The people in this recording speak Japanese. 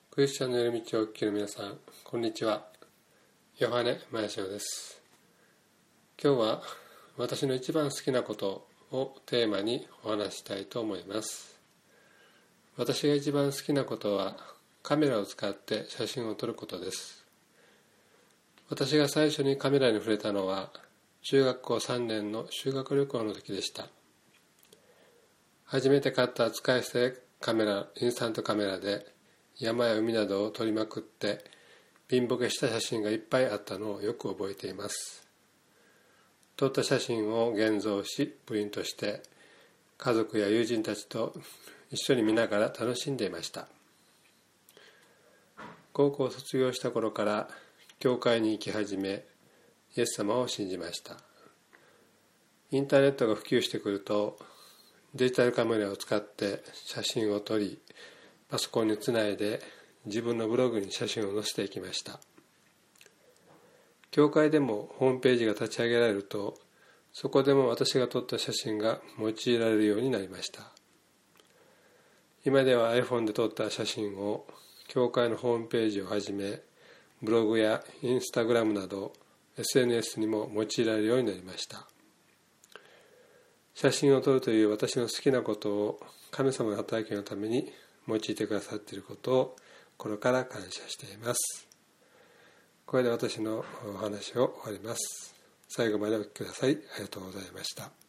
クリスチャンのやる道を生きる皆さん、こんにちは。ヨハネ・マヤシオです。今日は私の一番好きなことをテーマにお話したいと思います。私が一番好きなことはカメラを使って写真を撮ることです。私が最初にカメラに触れたのは中学校3年の修学旅行の時でした。初めて買った使い捨てカメラ、インスタントカメラで山や海などを撮りまくってピンボケした写真がいっぱいあったのをよく覚えています。撮った写真を現像しプリントして家族や友人たちと一緒に見ながら楽しんでいました。高校を卒業した頃から教会に行き始め、イエス様を信じました。インターネットが普及してくるとデジタルカメラを使って写真を撮りパソコンにつないで自分のブログに写真を載せていきました。教会でもホームページが立ち上げられると、そこでも私が撮った写真が用いられるようになりました。今では iPhone で撮った写真を教会のホームページをはじめ、ブログやインスタグラムなど SNS にも用いられるようになりました。写真を撮るという私の好きなことを神様の働きのために用いてくださっていることを心から感謝しています。これで私のお話を終わります。最後までお聞きくださりありがとうございました。